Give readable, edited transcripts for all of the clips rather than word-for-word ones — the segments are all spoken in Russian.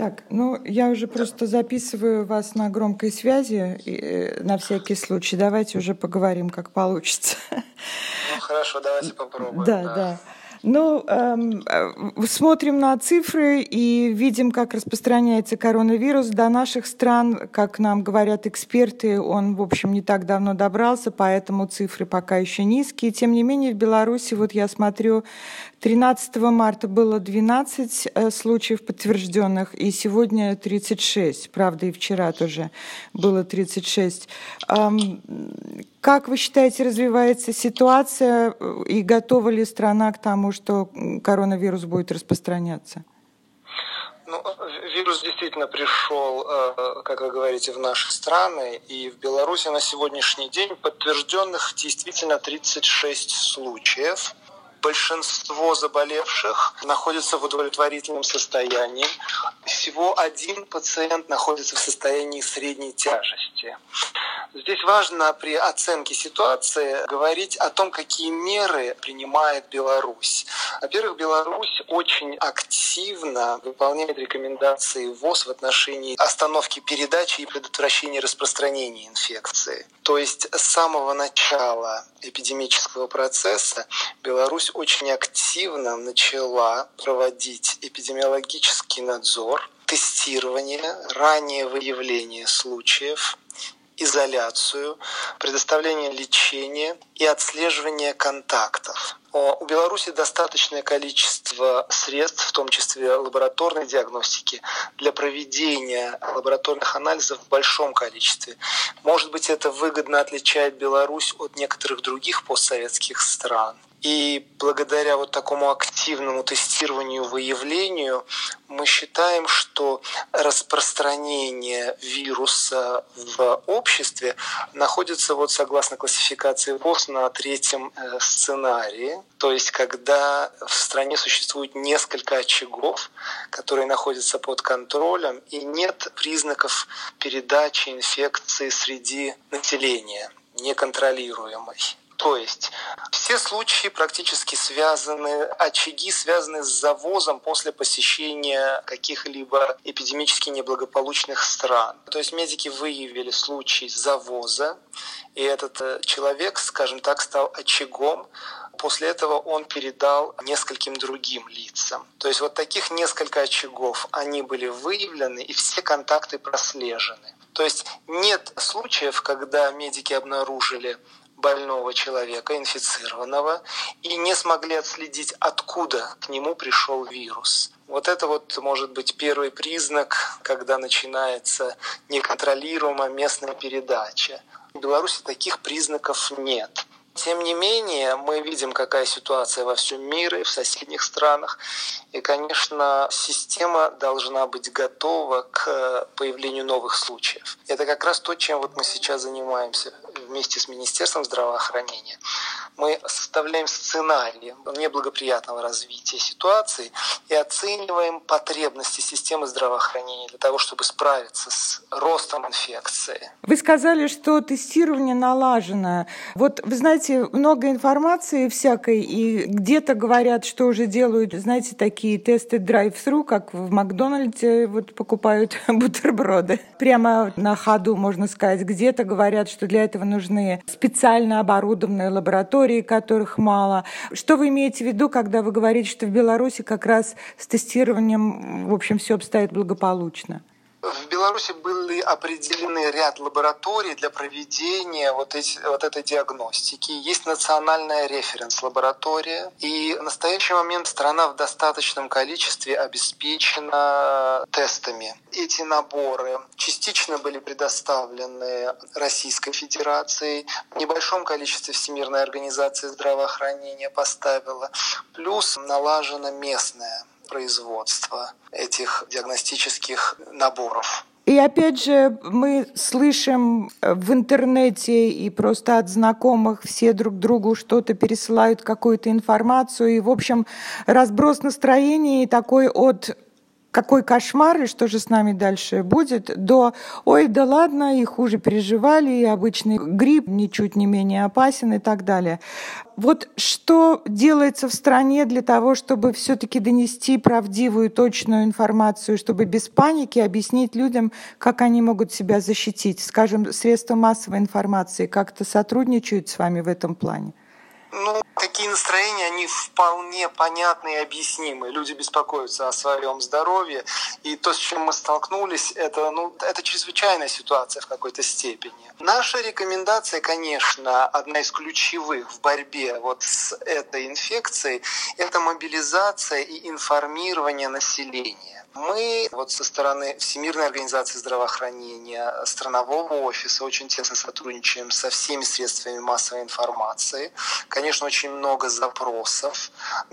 Так, я уже просто записываю вас на громкой связи, на всякий случай. Давайте уже поговорим, как получится. Хорошо, давайте попробуем. Да. Смотрим на цифры и видим, как распространяется коронавирус до наших стран. Как нам говорят эксперты, он, в общем, не так давно добрался, поэтому цифры пока еще низкие. Тем не менее, в Беларуси, я смотрю, 13 марта было 12 случаев подтвержденных, и сегодня 36. Правда, и вчера тоже было 36. Как вы считаете, развивается ситуация, и готова ли страна к тому, что коронавирус будет распространяться? Вирус действительно пришел, как вы говорите, в наши страны, и в Беларуси на сегодняшний день подтвержденных действительно 36 случаев. Большинство заболевших находятся в удовлетворительном состоянии. Всего один пациент находится в состоянии средней тяжести. Здесь важно при оценке ситуации говорить о том, какие меры принимает Беларусь. Во-первых, Беларусь очень активно выполняет рекомендации ВОЗ в отношении остановки передачи и предотвращения распространения инфекции. То есть с самого начала эпидемического процесса Беларусь очень активно начала проводить эпидемиологический надзор, тестирование, раннее выявление случаев, изоляцию, предоставление лечения и отслеживание контактов. У Беларуси достаточное количество средств, в том числе лабораторной диагностики, для проведения лабораторных анализов в большом количестве. Может быть, это выгодно отличает Беларусь от некоторых других постсоветских стран. И благодаря такому активному тестированию, выявлению, мы считаем, что распространение вируса в обществе находится, согласно классификации ВОЗ, на третьем сценарии. То есть, когда в стране существует несколько очагов, которые находятся под контролем, и нет признаков передачи инфекции среди населения, неконтролируемой. То есть все случаи практически очаги связаны с завозом после посещения каких-либо эпидемически неблагополучных стран. То есть медики выявили случай завоза, и этот человек, скажем так, стал очагом. После этого он передал нескольким другим лицам. То есть таких несколько очагов, они были выявлены, и все контакты прослежены. То есть нет случаев, когда медики обнаружили больного человека, инфицированного, и не смогли отследить, откуда к нему пришел вирус. Это может быть первый признак, когда начинается неконтролируемая местная передача. В Беларуси таких признаков нет. Тем не менее, мы видим, какая ситуация во всем мире, в соседних странах. И, конечно, система должна быть готова к появлению новых случаев. Это как раз то, чем мы сейчас занимаемся вместе с Министерством здравоохранения. Мы составляем сценарий неблагоприятного развития ситуации и оцениваем потребности системы здравоохранения для того, чтобы справиться с ростом инфекции. Вы сказали, что тестирование налажено. Вы знаете, много информации всякой, и где-то говорят, что уже делают, такие тесты драйв-тру, как в Макдональдсе покупают бутерброды. Прямо на ходу, можно сказать. Где-то говорят, что для этого нужны специально оборудованные лаборатории, которых мало. Что вы имеете в виду, когда вы говорите, что в Беларуси как раз с тестированием, в общем, все обстоит благополучно? В Беларуси были определены ряд лабораторий для проведения этой диагностики. Есть национальная референс-лаборатория. И в настоящий момент страна в достаточном количестве обеспечена тестами. Эти наборы частично были предоставлены Российской Федерацией, в небольшом количестве Всемирная организация здравоохранения поставила, плюс налажено местное производства этих диагностических наборов. И опять же, мы слышим в интернете и просто от знакомых, все друг другу что-то пересылают, какую-то информацию. И, в общем, разброс настроений такой от какой кошмар и что же с нами дальше будет, до «ой, да ладно, и хуже переживали, и обычный грипп ничуть не менее опасен» и так далее. Вот что делается в стране для того, чтобы все-таки донести правдивую, точную информацию, чтобы без паники объяснить людям, как они могут себя защитить? Скажем, средства массовой информации как-то сотрудничают с вами в этом плане? Такие настроения, они вполне понятны и объяснимы. Люди беспокоятся о своем здоровье. И то, с чем мы столкнулись, это чрезвычайная ситуация в какой-то степени. Наша рекомендация, конечно, одна из ключевых в борьбе с этой инфекцией, это мобилизация и информирование населения. Мы со стороны Всемирной организации здравоохранения, странового офиса очень тесно сотрудничаем со всеми средствами массовой информации. Конечно, очень много запросов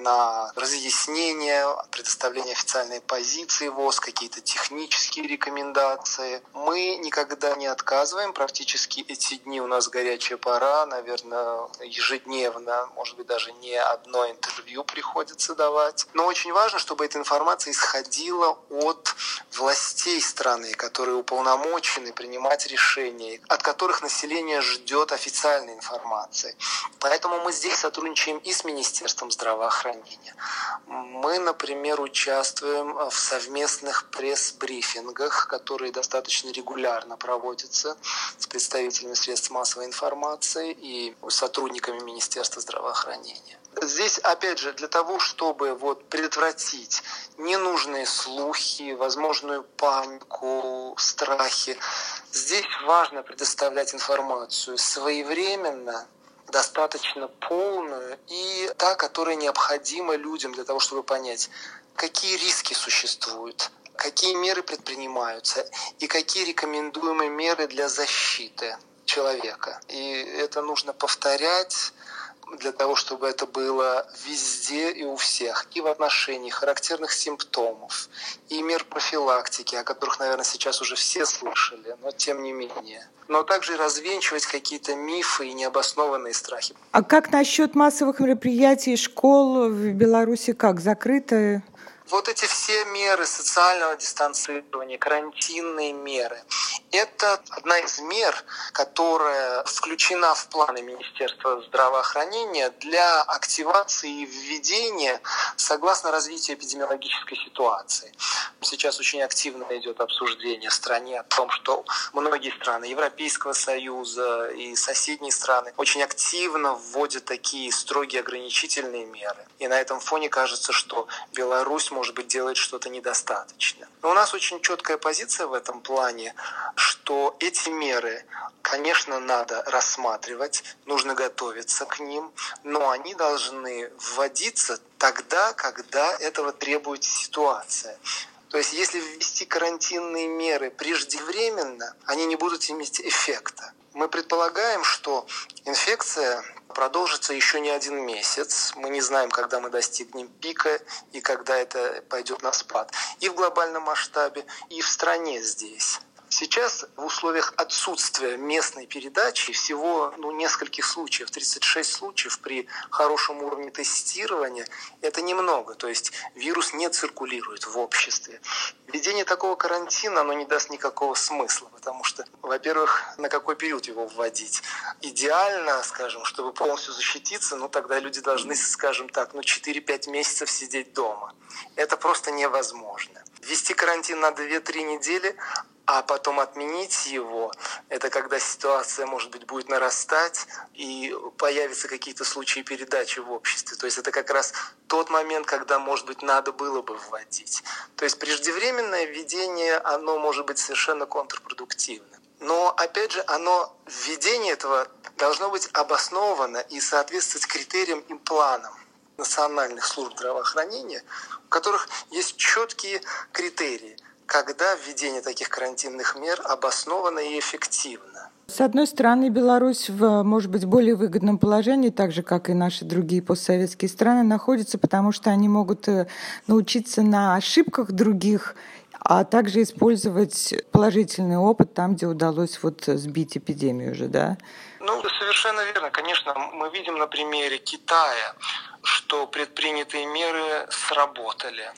на разъяснение, предоставление официальной позиции ВОЗ, какие-то технические рекомендации. Мы никогда не отказываем. Практически эти дни у нас горячая пора, наверное, ежедневно, может быть, даже не одно интервью приходится давать. Но очень важно, чтобы эта информация исходила от властей страны, которые уполномочены принимать решения, от которых население ждет официальной информации. Поэтому мы здесь сотрудничаем и с Министерством здравоохранения. Мы, например, участвуем в совместных пресс-брифингах, которые достаточно регулярно проводятся с представителями средств массовой информации и сотрудниками Министерства здравоохранения. Здесь, опять же, для того, чтобы предотвратить ненужные слухи, возможную панику, страхи, здесь важно предоставлять информацию своевременно, достаточно полную и та, которая необходима людям для того, чтобы понять, какие риски существуют, какие меры предпринимаются и какие рекомендуемые меры для защиты человека. И это нужно повторять для того, чтобы это было везде и у всех, и в отношении характерных симптомов, и мер профилактики, о которых, наверное, сейчас уже все слышали, но тем не менее. Но также и развенчивать какие-то мифы и необоснованные страхи. А как насчет массовых мероприятий, школ в Беларуси закрыты? Эти все меры социального дистанцирования, карантинные меры, это одна из мер, которая включена в планы Министерства здравоохранения для активации и введения согласно развитию эпидемиологической ситуации. Сейчас очень активно идет обсуждение в стране о том, что многие страны Европейского Союза и соседние страны очень активно вводят такие строгие ограничительные меры. И на этом фоне кажется, что Беларусь, может быть, делает что-то недостаточно. Но у нас очень четкая позиция в этом плане, что эти меры, конечно, надо рассматривать, нужно готовиться к ним, но они должны вводиться тогда, когда этого требует ситуация. То есть, если ввести карантинные меры преждевременно, они не будут иметь эффекта. Мы предполагаем, что инфекция продолжится еще не один месяц. Мы не знаем, когда мы достигнем пика и когда это пойдет на спад. И в глобальном масштабе, и в стране здесь. Сейчас в условиях отсутствия местной передачи всего нескольких случаев, 36 случаев при хорошем уровне тестирования, это немного. То есть вирус не циркулирует в обществе. Введение такого карантина не даст никакого смысла, потому что, во-первых, на какой период его вводить? Идеально, чтобы полностью защититься, тогда люди должны, 4-5 месяцев сидеть дома. Это просто невозможно. Ввести карантин на 2-3 недели, а потом отменить его, это когда ситуация, может быть, будет нарастать и появятся какие-то случаи передачи в обществе. То есть это как раз тот момент, когда, может быть, надо было бы вводить. То есть преждевременное введение, оно может быть совершенно контрпродуктивно. Но, опять же, введение этого должно быть обосновано и соответствовать критериям и планам национальных служб здравоохранения, у которых есть четкие критерии, когда введение таких карантинных мер обосновано и эффективно. С одной стороны, Беларусь в, может быть, более выгодном положении, так же, как и наши другие постсоветские страны, находится, потому что они могут научиться на ошибках других, а также использовать положительный опыт там, где удалось сбить эпидемию уже, да? Совершенно верно. Конечно, мы видим на примере Китая, что предпринятые меры сработали.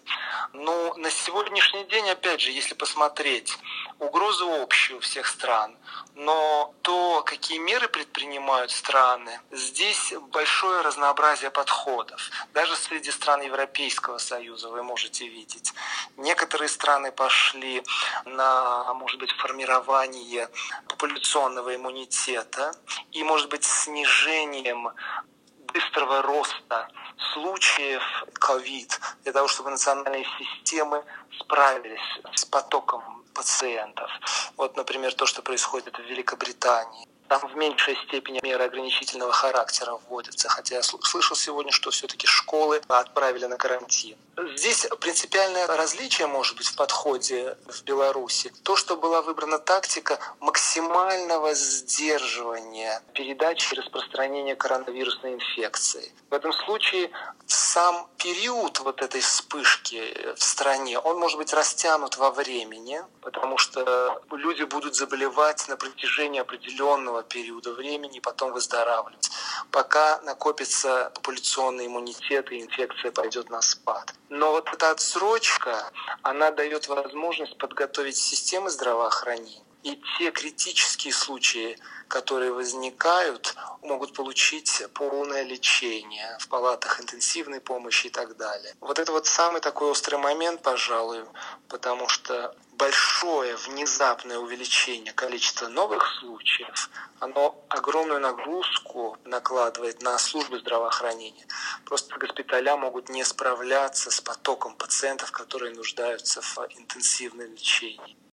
Ну, на сегодняшний день, опять же, если посмотреть, угроза общая у всех стран, но то, какие меры предпринимают страны, здесь большое разнообразие подходов. Даже среди стран Европейского Союза вы можете видеть. Некоторые страны пошли на, может быть, формирование популяционного иммунитета и, может быть, снижением быстрого роста случаев ковид для того, чтобы национальные системы справились с потоком пациентов. Вот, например, то, что происходит в Великобритании. Там в меньшей степени меры ограничительного характера вводятся, хотя я слышал сегодня, что все-таки школы отправили на карантин. Здесь принципиальное различие может быть в подходе в Беларуси. То, что была выбрана тактика максимального сдерживания передачи и распространения коронавирусной инфекции. В этом случае сам период вот этой вспышки в стране, он может быть растянут во времени, потому что люди будут заболевать на протяжении определенного периода времени и потом выздоравливать, пока накопится популяционный иммунитет и инфекция пойдет на спад. Но вот эта отсрочка, она дает возможность подготовить системы здравоохранения. И те критические случаи, которые возникают, могут получить полное лечение в палатах интенсивной помощи и так далее. Вот это вот самый такой острый момент, пожалуй, потому что большое внезапное увеличение количества новых случаев, оно огромную нагрузку накладывает на службы здравоохранения. Просто госпиталя могут не справляться с потоком пациентов, которые нуждаются в интенсивном лечении.